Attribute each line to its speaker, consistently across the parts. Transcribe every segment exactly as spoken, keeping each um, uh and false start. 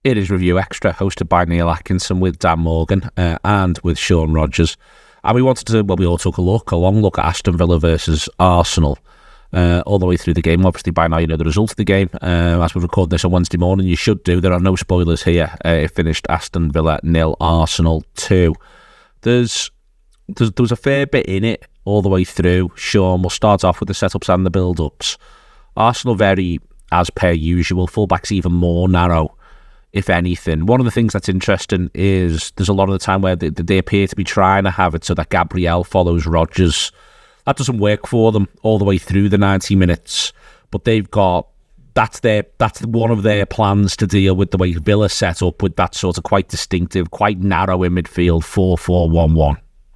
Speaker 1: It is Review Extra, hosted by Neil Atkinson with Dan Morgan uh, and with Sean Rogers. And we wanted to, well, we all took a look, a long look at Aston Villa versus Arsenal uh, all the way through the game. Obviously, by now you know the result of the game. Uh, as we record this on Wednesday morning, you should do. There are no spoilers here. Uh, it finished Aston Villa nil, Arsenal two. There's, there's there was a fair bit in it all the way through. Sean, we'll start off with the setups and the build-ups. Arsenal very, as per usual, fullbacks even more narrow, if anything. One of the things that's interesting is there's a lot of the time where they, they appear to be trying to have it so that Gabriel follows Rodgers. That doesn't work for them all the way through the ninety minutes, but they've got, that's their that's one of their plans to deal with the way Villa set up with that sort of quite distinctive, quite narrow in midfield four four one one.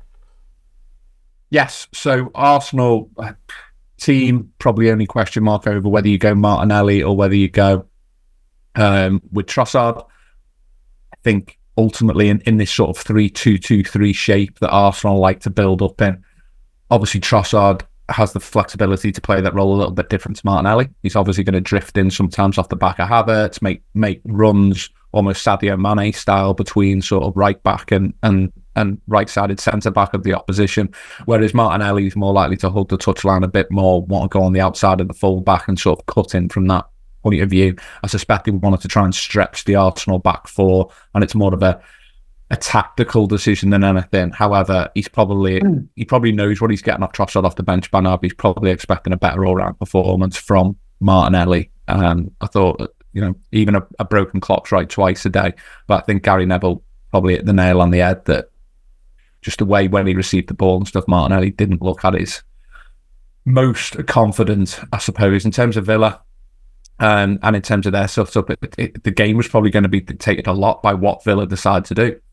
Speaker 2: Yes, so Arsenal team, probably only question mark over whether you go Martinelli or whether you go Um, with Trossard. I think ultimately in, in this sort of three two two three shape that Arsenal like to build up in, obviously Trossard has the flexibility to play that role a little bit different to Martinelli. He's obviously going to drift in sometimes off the back of Havertz, make make runs almost Sadio Mane style between sort of right back and and and right-sided centre-back of the opposition, whereas Martinelli is more likely to hold the touchline a bit more, want to go on the outside of the full-back and sort of cut in from that point of view. I suspect they wanted to try and stretch the Arsenal back four, and it's more of a a tactical decision than anything. However, he's probably mm. he probably knows what he's getting off Trossard off the bench by now, but he's probably expecting a better all-round performance from Martinelli. Um, I thought, you know, even a, a broken clock's right twice a day, but I think Gary Neville probably hit the nail on the head that just the way when he received the ball and stuff, Martinelli didn't look at his most confident, I suppose, in terms of Villa. Um, and in terms of their setup, it, it, the game was probably going to be dictated a lot by what Villa decide to do.